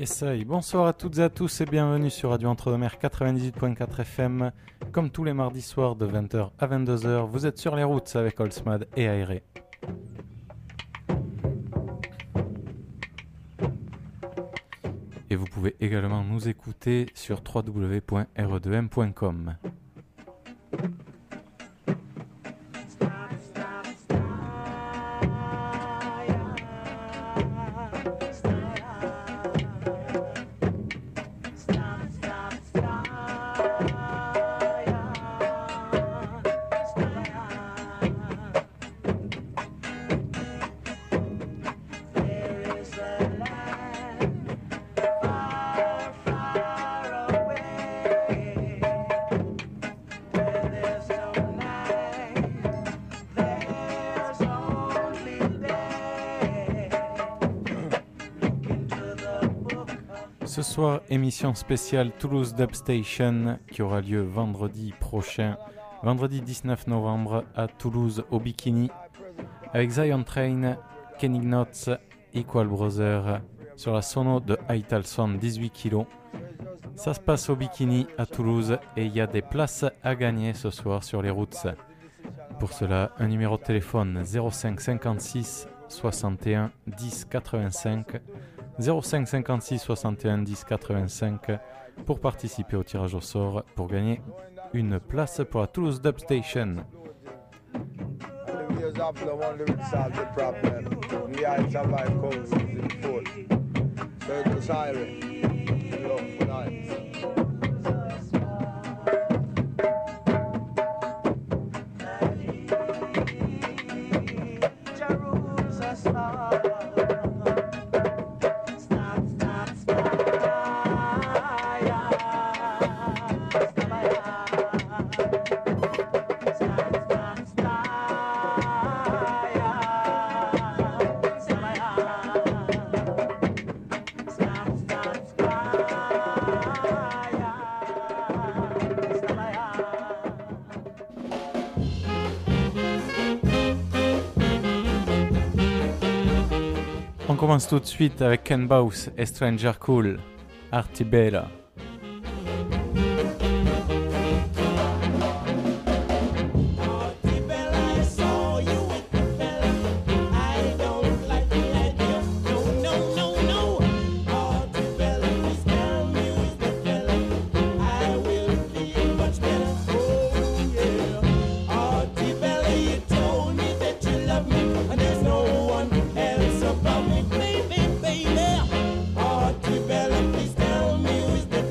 Yes, bonsoir à toutes et à tous et bienvenue sur Radio Entre-deux-Mers 98.4 FM. Comme tous les mardis soirs de 20h à 22h, vous êtes sur les routes avec Oldsmad et Aéré. Et vous pouvez également nous écouter sur www.re2m.com. Ce soir, émission spéciale Toulouse Dub Station qui aura lieu vendredi prochain, vendredi 19 novembre à Toulouse au Bikini, avec Zion Train, Kenny Knots, Equal Brother sur la sono de Italson 18 kg. Ça se passe au Bikini à Toulouse et il y a des places à gagner ce soir sur les routes. Pour cela, un numéro de téléphone 05 56 61 10 85 05 56 61 10 85 pour participer au tirage au sort pour gagner une place pour la Toulouse Dub Station. On commence tout de suite avec Ken Bouse et Stranger Cool, Artibella. Baby, baby, Artibella, please tell me who is the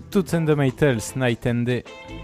Toots and the Maytals, Night and Day.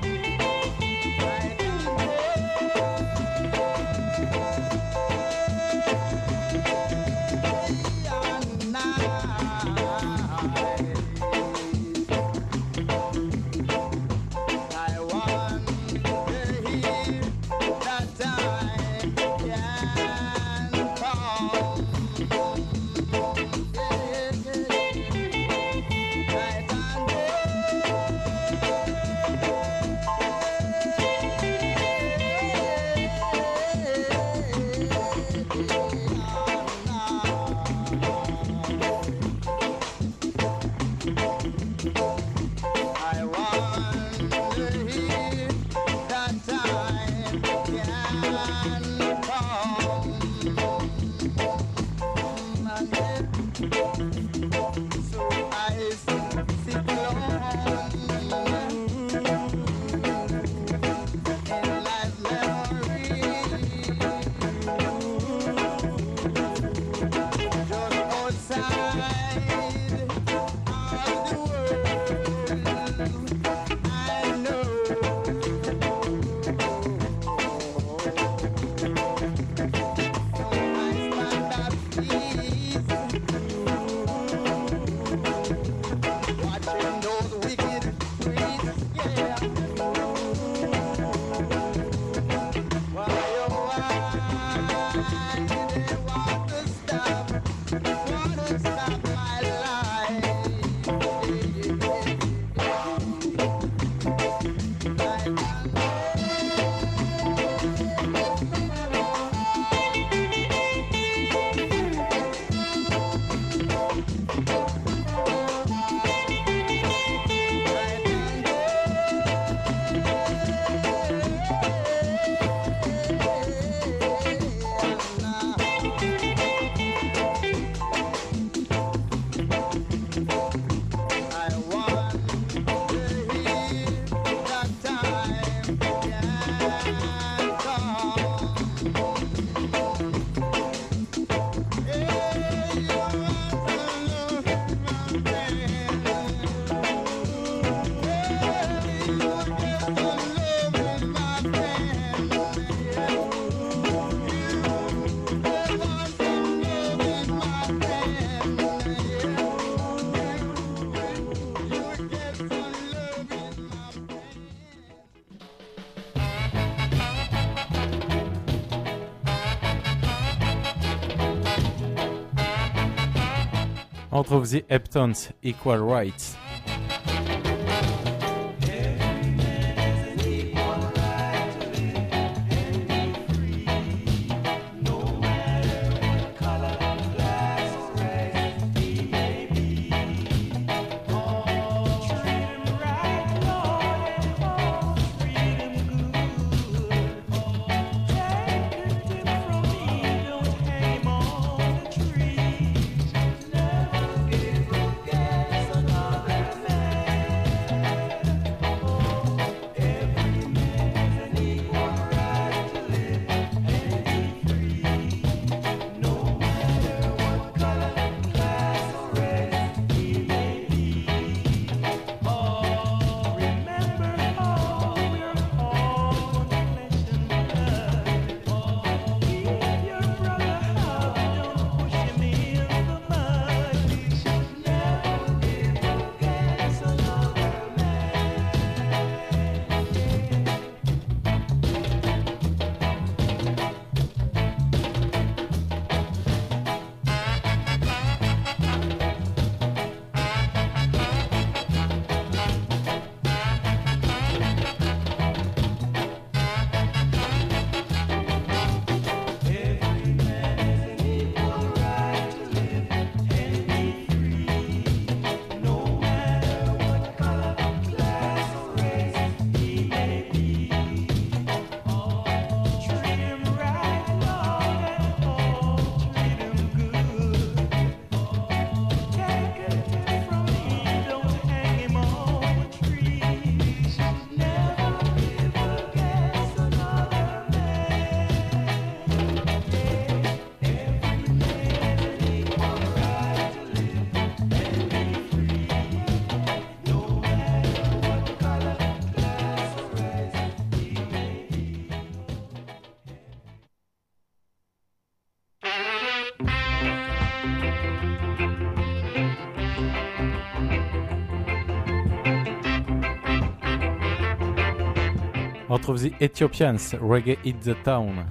On trouve The Heptones, Equal Rights. On retrouve The Ethiopians, Reggae Hit the Town.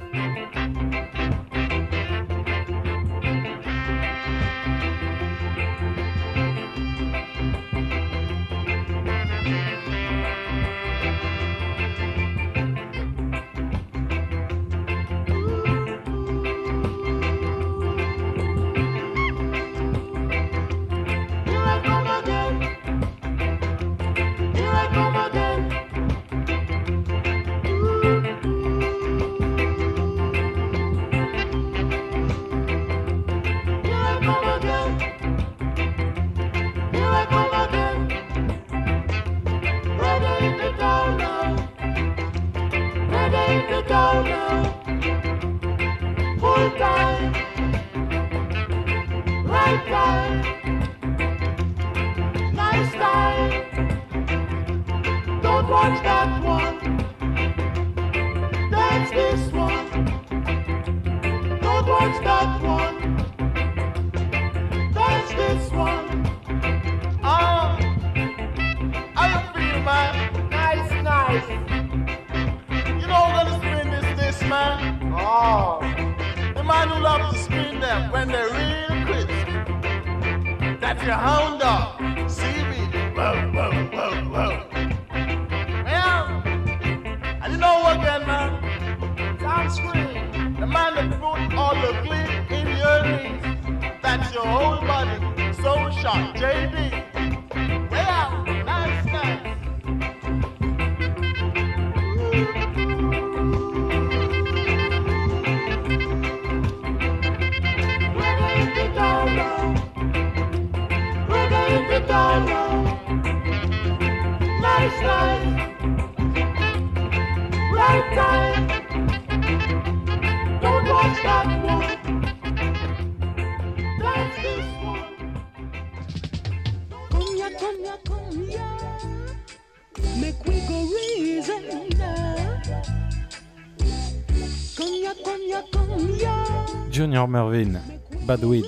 Junior Mervin, Bad Weed.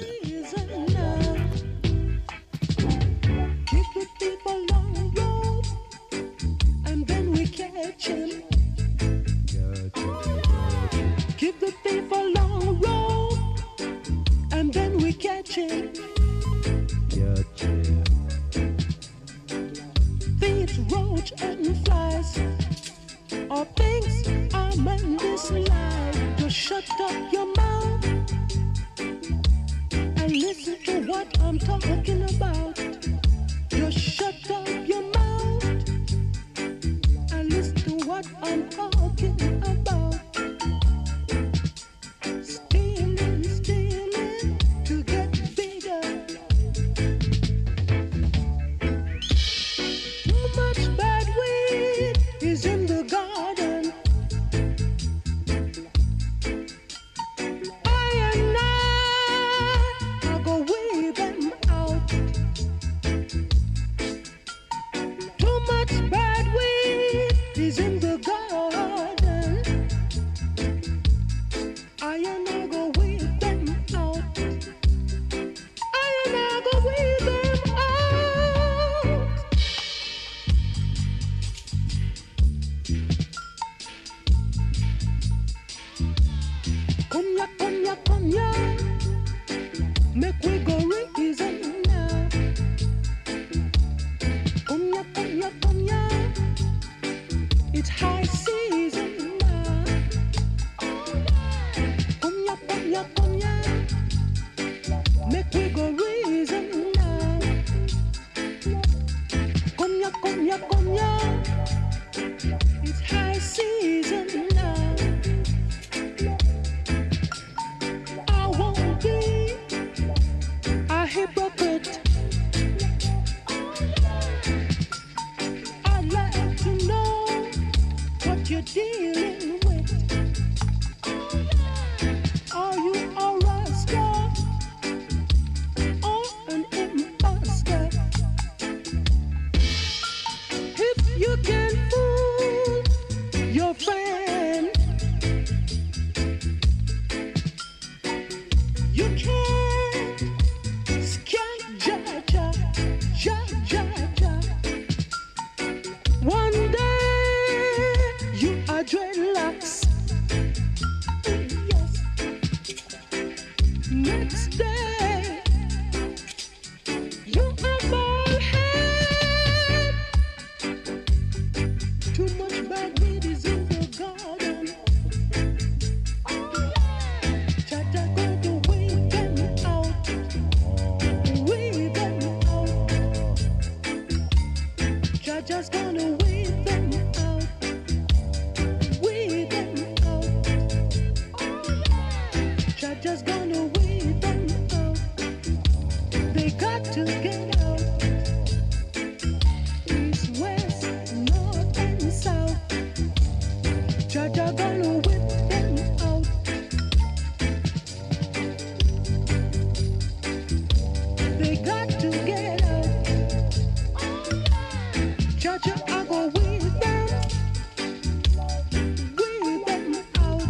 You can't scare ja, ja, ja, ja, ja. One day you are dreadlocks. Yes. Next day you are bald head. Too much bad weed is in the garden. Cha-cha gonna weed them out. Weed them out. Cha-cha's gonna weed them out. Weed them out. Cha-cha's gonna weed them out. They got to get out. East, west, north, and south. Cha-cha gonna whip them out. They got to get out. Cha-cha, I go with them. With them out.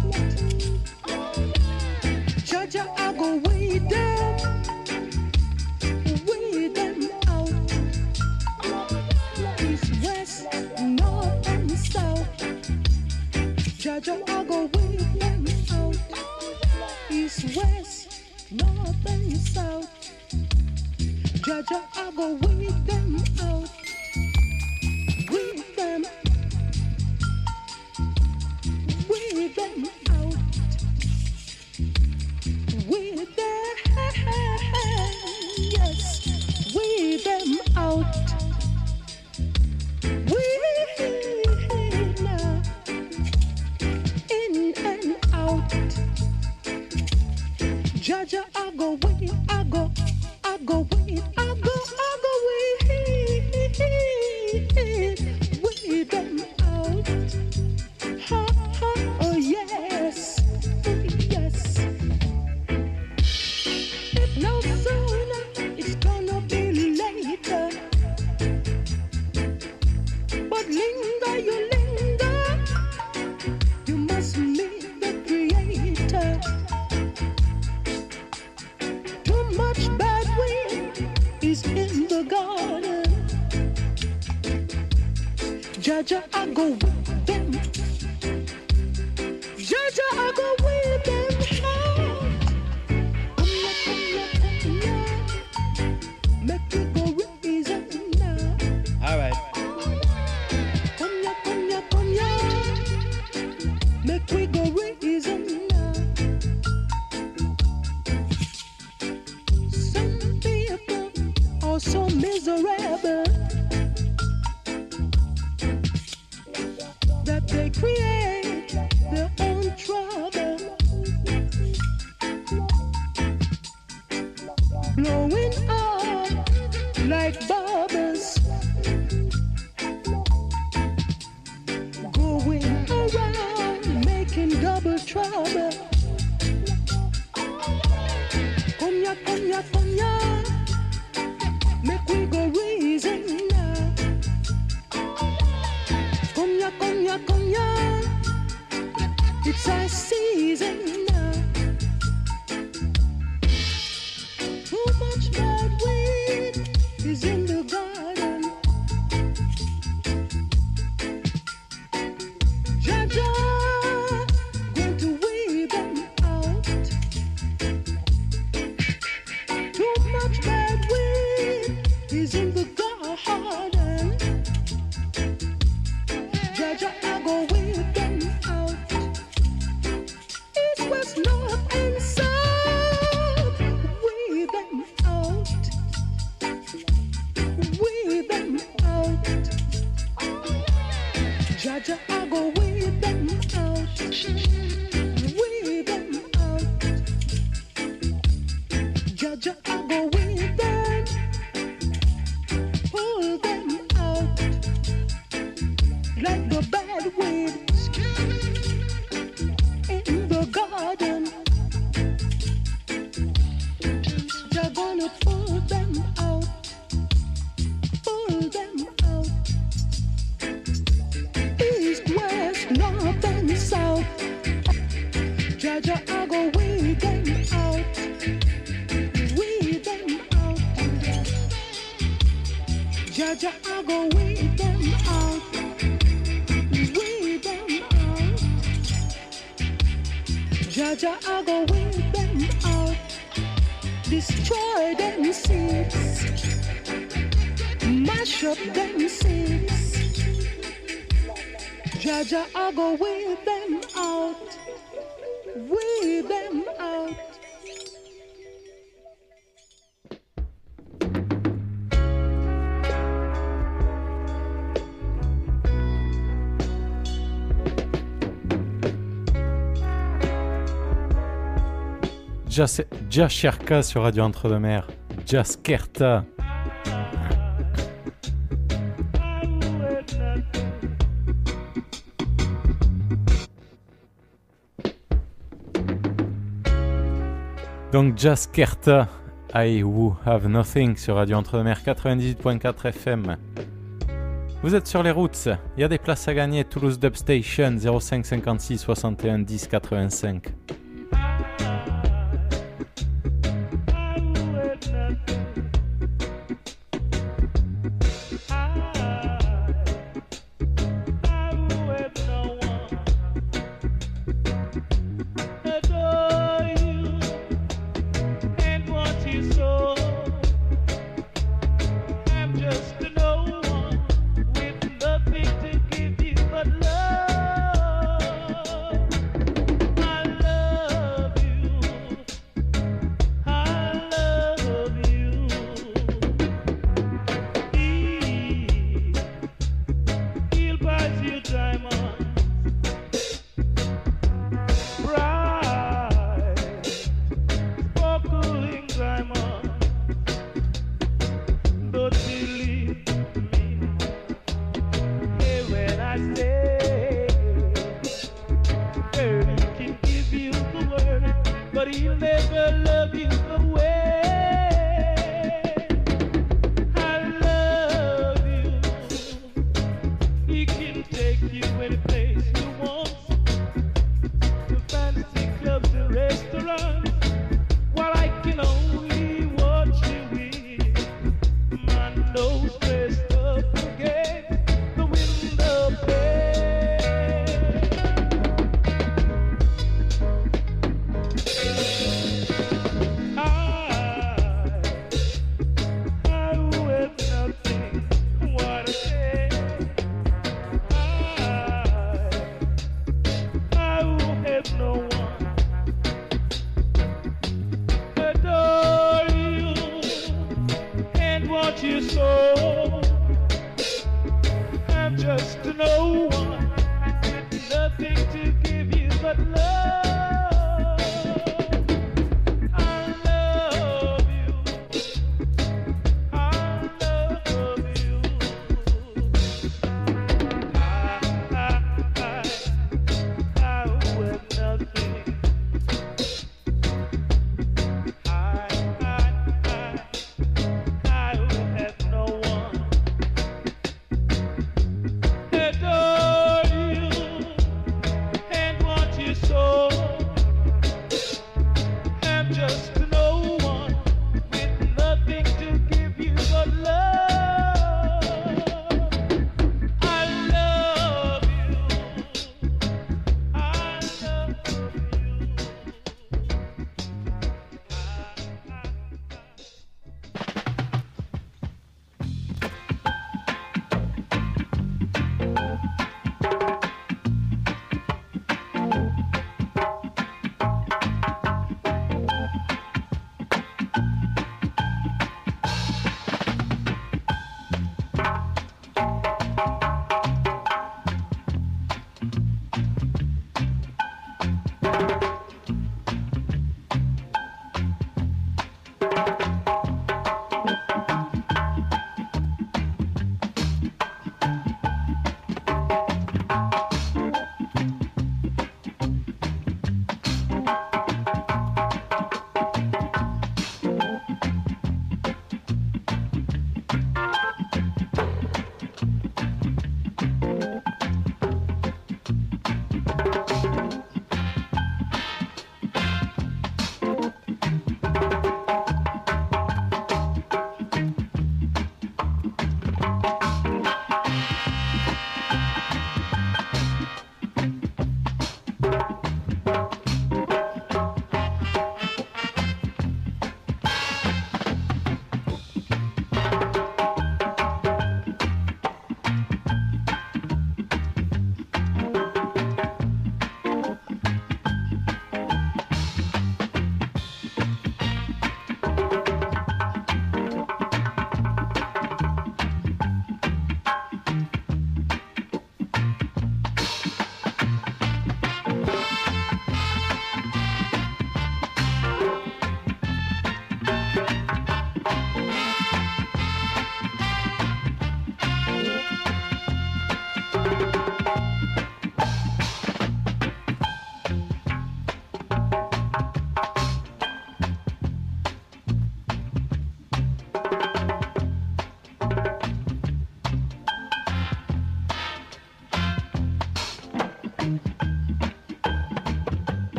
Cha-cha, I go with them. With them out. East, west, north, and south. Cha-cha, I go with them out. East, west, north, and south. Cha-cha, I go with them out. With them. With them out. With them. Yes. With them out. With now. In and out. Jaja, I go with, I go with, I go with, with them out. Ha ha, oh yes, yes. If no sooner, it's gonna be later. But linger, you linger. You must meet the Creator. Too much bad wind is in the garden. Jaja, I go with them. Jaja, I go with them. Make me go reason now. All right. Konya. Make we go reason now. Some people are so miserable that they create their own trouble, blowing up like bubbles, going around making double trouble. Konya, make we go reason. Jaja, I go weed them out, weed them out. Jaja, I go weed them out, destroy them seeds, mash up them seeds. Jaja, I go weed them out, weed them out. Jaskerta sur Radio Entre-deux-Mers. Jaskerta. Donc Jaskerta, I Who Have Nothing sur Radio Entre-deux-Mers 98.4 FM. Vous êtes sur les routes, il y a des places à gagner. Toulouse Dub Station 05 56 61 10 85.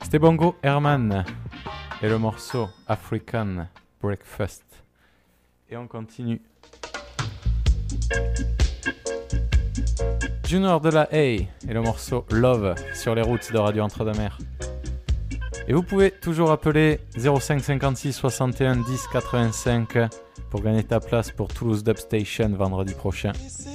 C'était Bongo Herman et le morceau African Breakfast. Et on continue. Junior de la Haye et le morceau Love sur les routes de Radio Entre-deux-Mers. Et vous pouvez toujours appeler 05 56 61 10 85 pour gagner ta place pour Toulouse Dub Station vendredi prochain.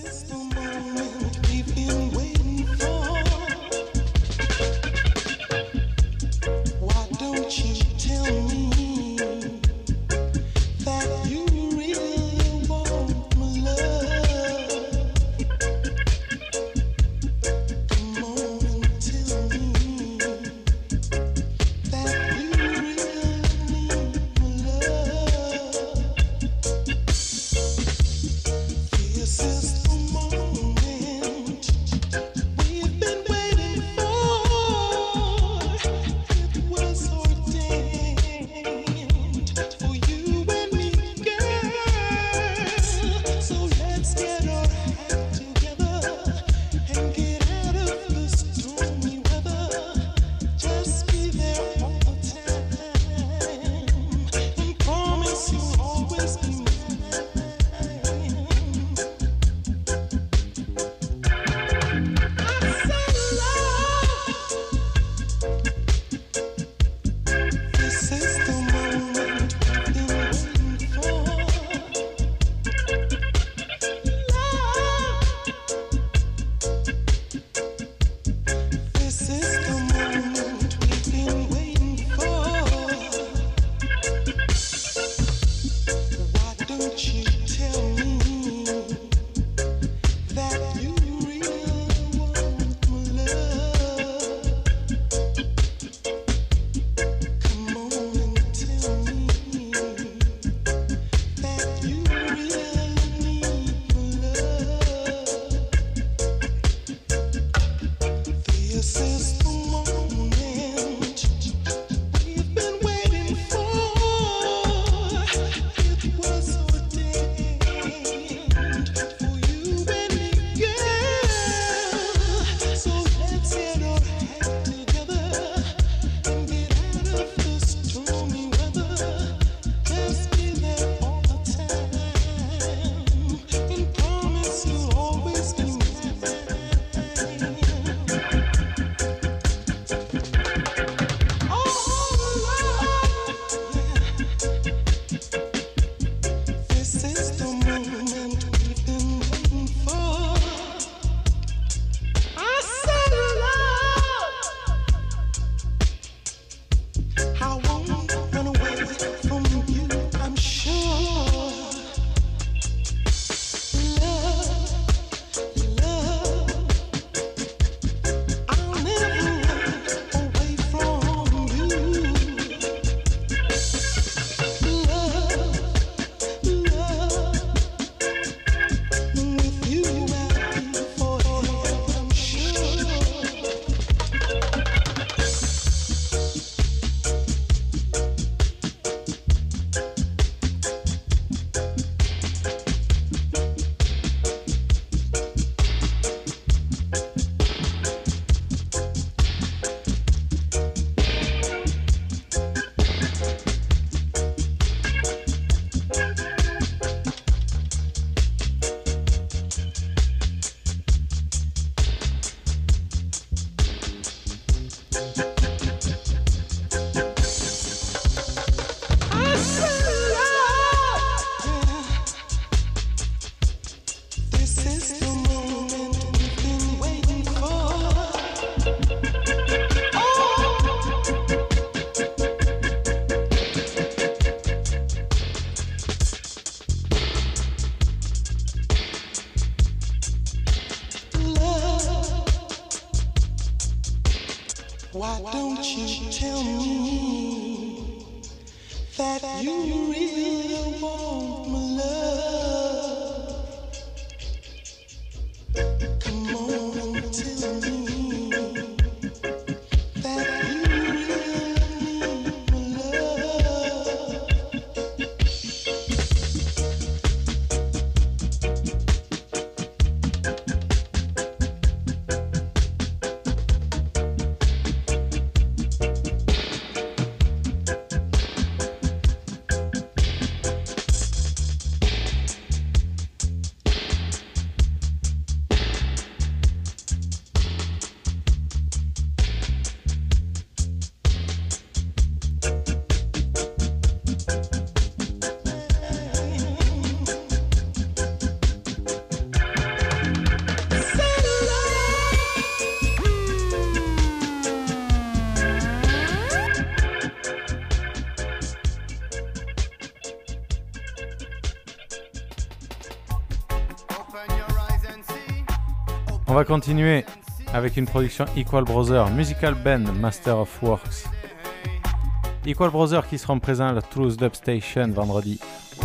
Why don't you tell me that you really want my love? Come on and tell me that you really need my love. On va continuer avec une production Equal Brothers, Musical Band, Master of Works. Equal Brothers qui seront présents à la Toulouse Dub Station vendredi.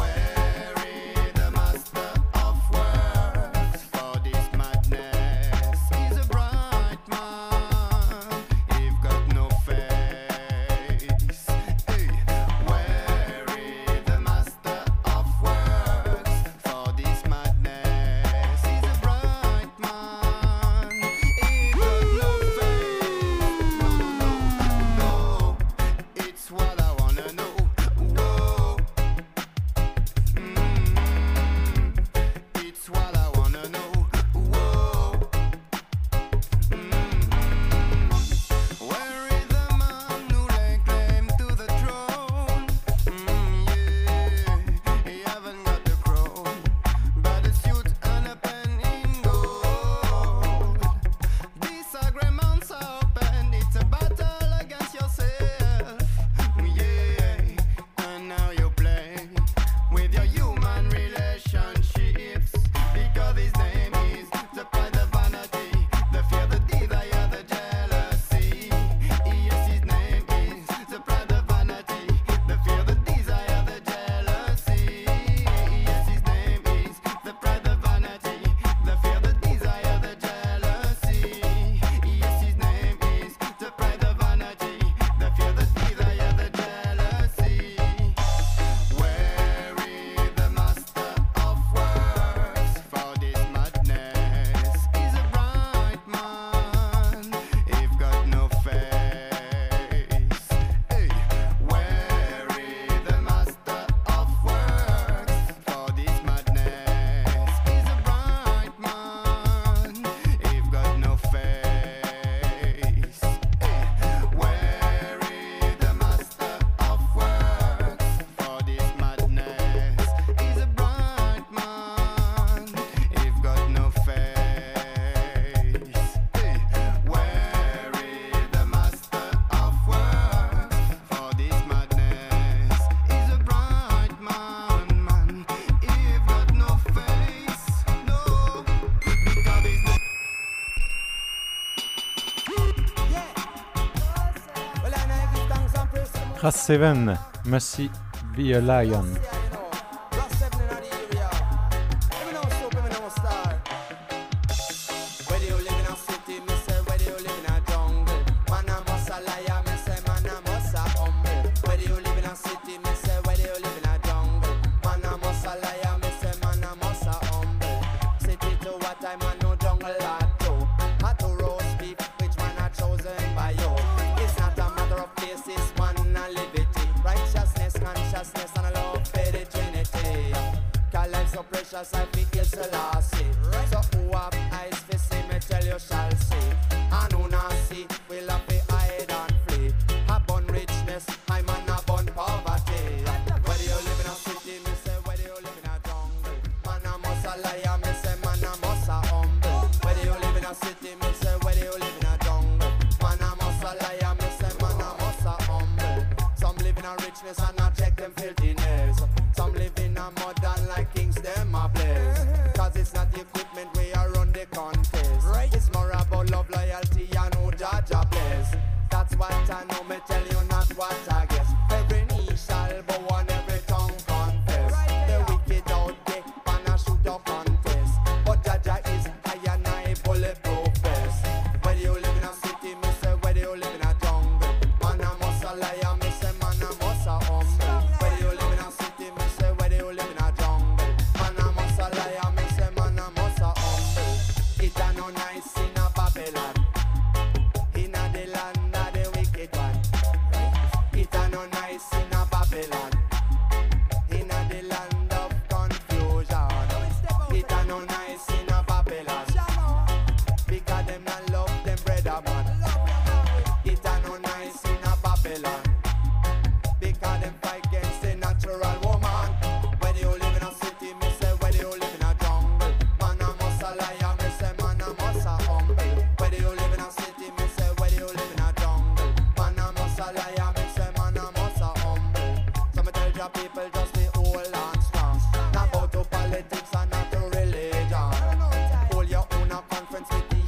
Ras 7, Must Be a Lion. Hold your own conference with the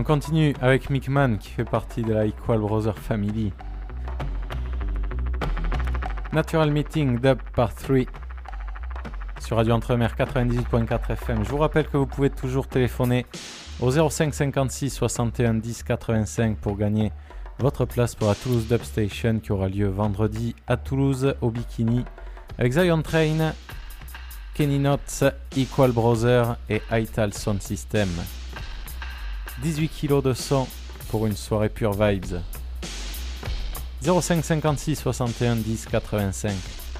continue avec Mick Mann qui fait partie de la Equal Brother Family. Natural Meeting Dub Part 3 sur Radio Entremer 98.4 FM. Je vous rappelle que vous pouvez toujours téléphoner au 05 56 61 10 85 pour gagner votre place pour la Toulouse Dub Station qui aura lieu vendredi à Toulouse au Bikini avec Zion Train, Kenny Knotts, Equal Brother et Ital Sound System. 18 kg de son pour une soirée pure vibes. 05 56 61 10 85.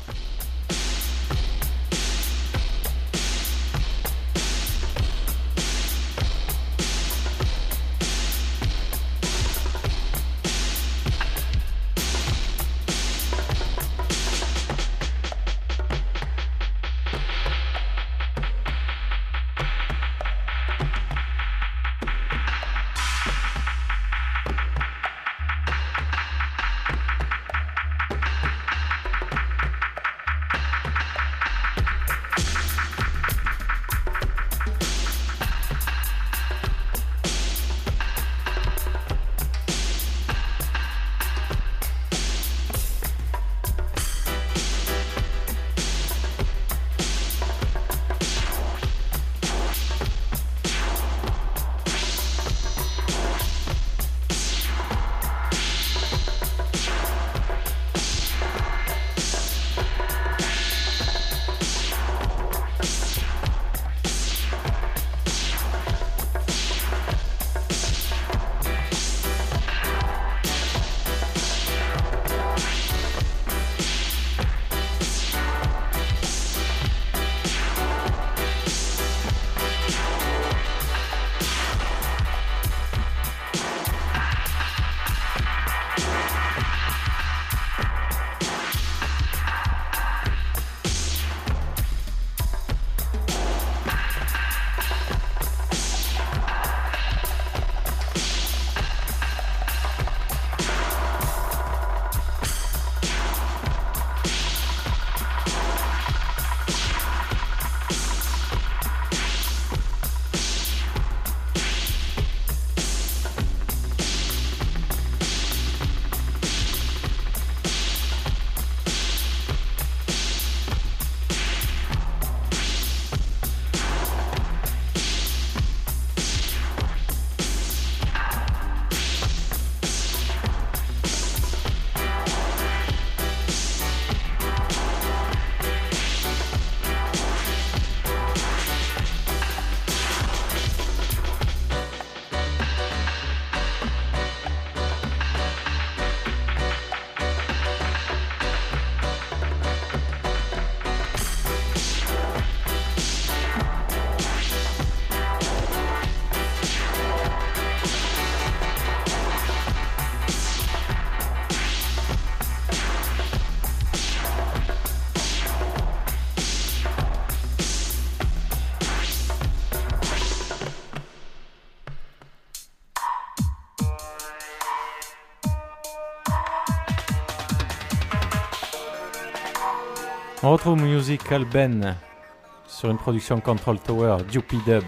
On retrouve Musical Ben sur une production Control Tower, Dupy Dub.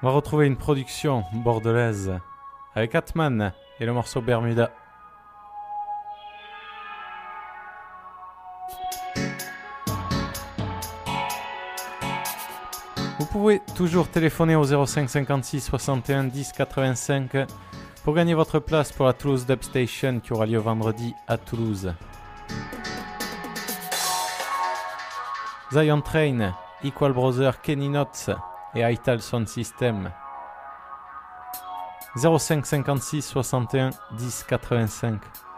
On va retrouver une production bordelaise avec Atman et le morceau Bermuda. Vous pouvez toujours téléphoner au 05 56 61 10 85 pour gagner votre place pour la Toulouse Dub Station qui aura lieu vendredi à Toulouse. Zion Train, Equal Brother, Kenny Knotts et Ital Sound System. 05 56 61 10 85.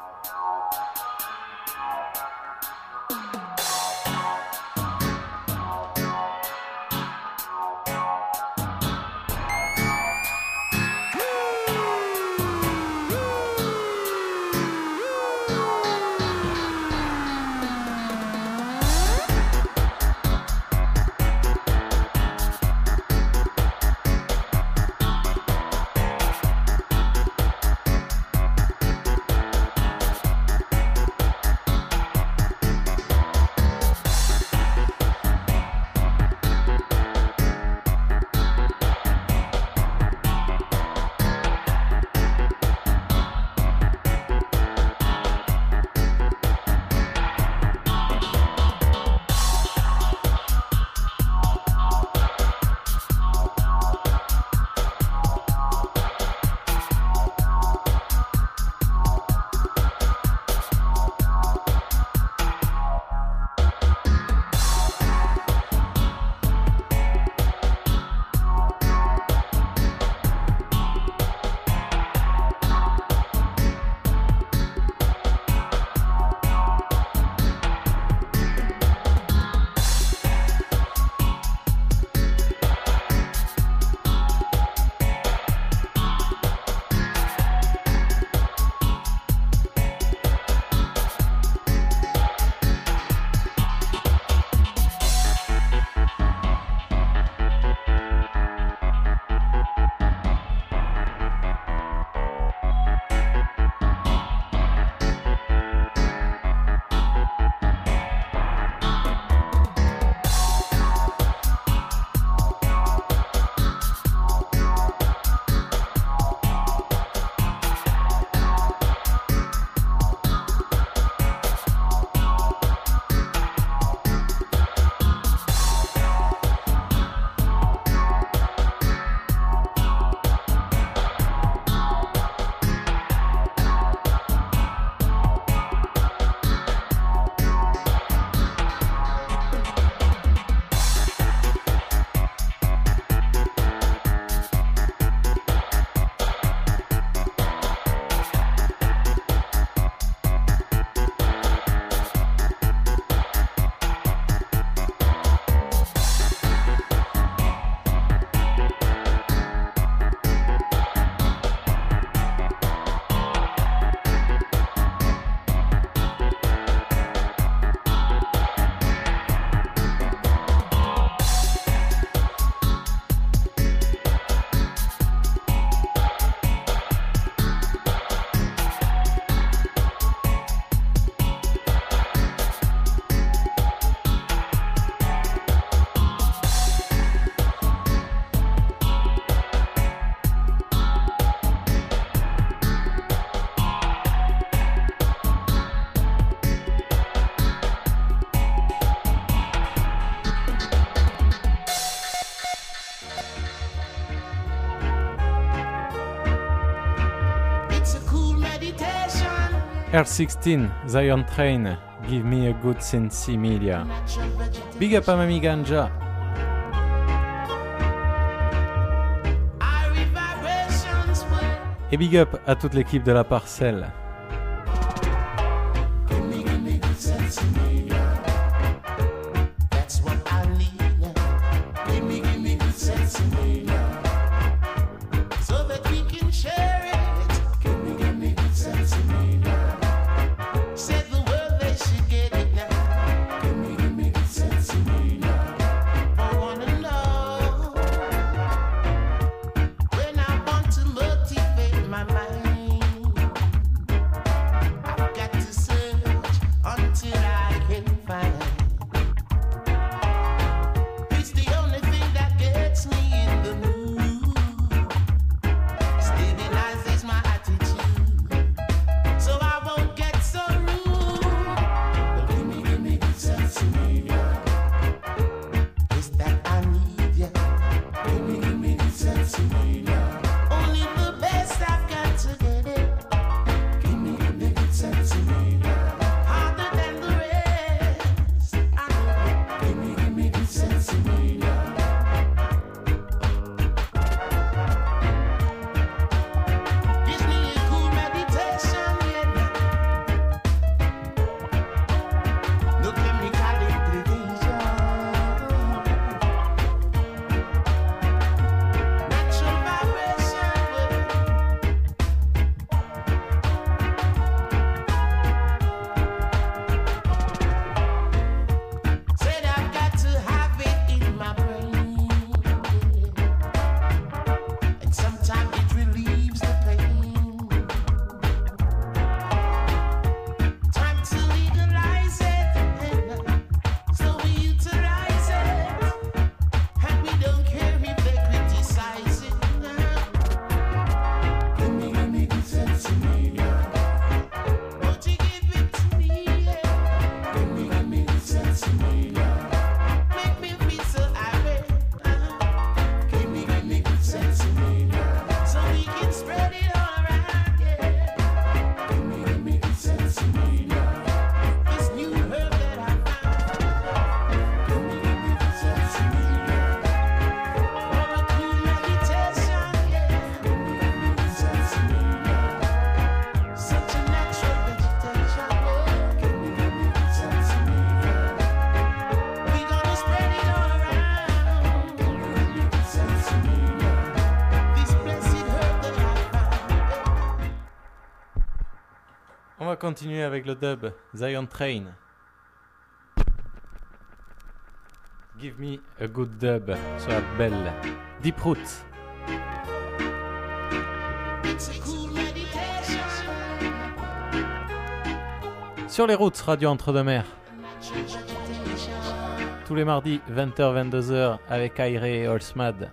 R16, Zion Train, Give Me a Good Sensi Media. Big up à Mami Ganja. Et big up à toute l'équipe de la parcelle. When I want to motivate my mind, On va continuer avec le dub Zion Train. Give me a good dub sur la belle Deep Roots. Sur les routes, Radio Entre-deux-Mers. Tous les mardis, 20h-22h, avec Aire et Olsmad.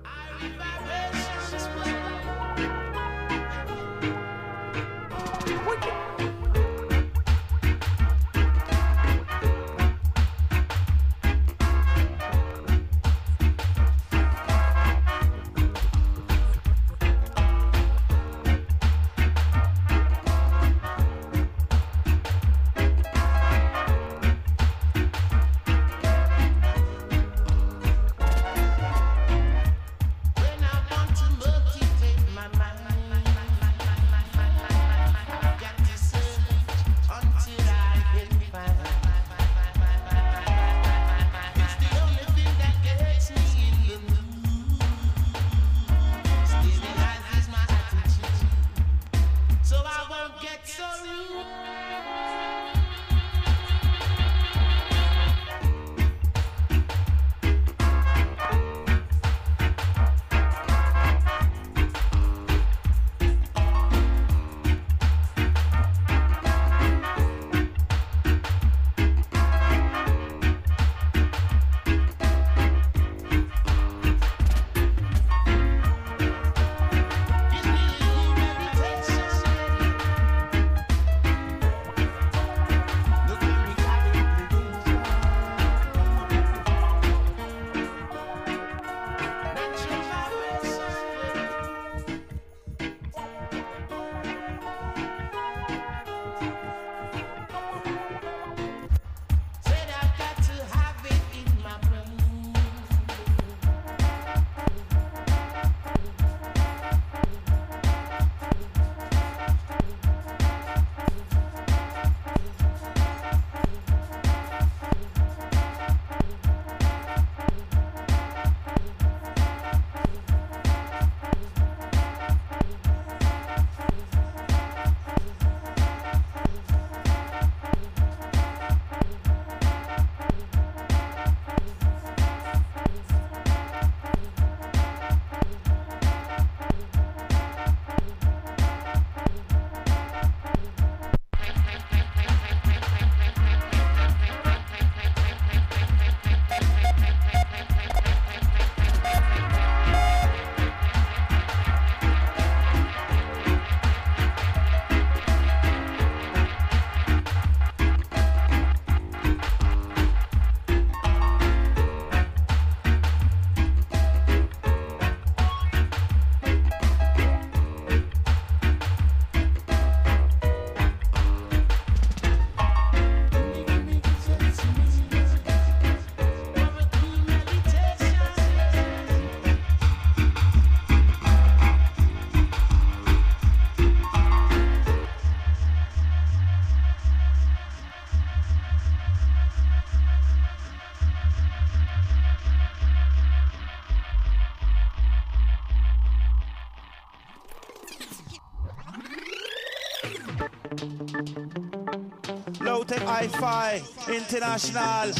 Low-tech hi-fi international.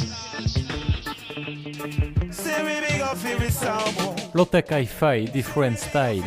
Say we big up every sound. Low-tech hi-fi, different style.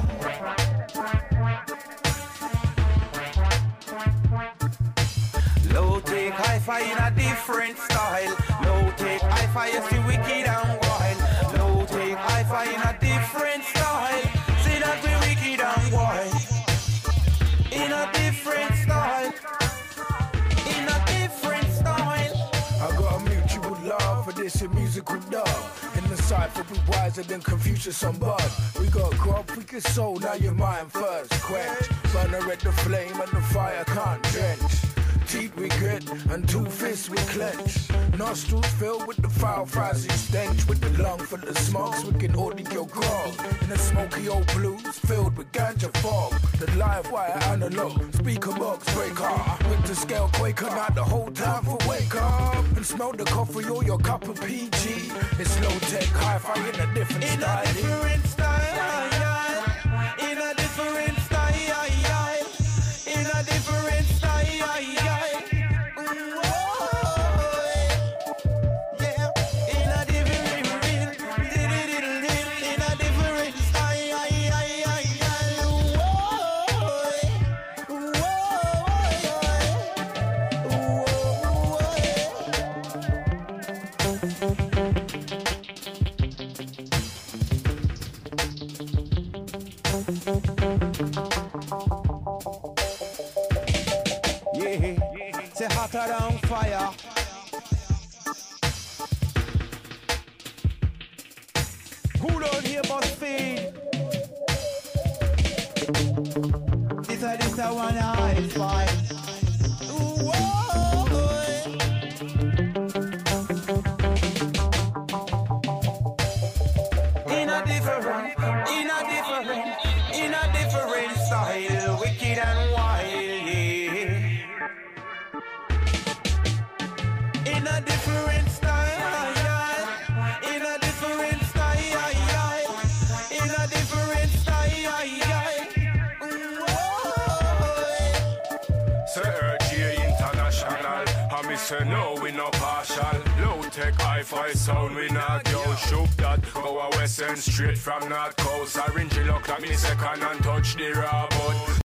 Low-tech hi-fi in a different style. Low-tech hi-fi is the wicked and wild. Low-tech hi-fi in a different style. See that we wicked and wild. In a different style. In a different style. I got a mutual love for this musical dub. In the cypher we wiser than Confucius on Bud. We got grub, we can soul, now your mind first quench. Burner at the flame and the fire can't drench. Teeth we grit and 2 fists we clench. Nostrils filled with the foul frowsy stench. With the lung full of smokes, we can order your grog. In the smoky old blues filled with ganja fog. The live wire analog, speaker box breaker. With the scale quaker, not the whole time for wake up. And smell the coffee or your cup of PG. It's low tech, hi-fi in a different In style. a different style. In a different style. In a different style. hotter than fire. Who don't hear must feed? This I wanna high five. In a different style, wicked and wild. In a different style, in a different style, in a different style. Sir G International, I me say no, we no partial. Low tech, hi-fi sound, we not yo. Shoot that, go a western straight from North Coast. Orange look like me second and touch the robot.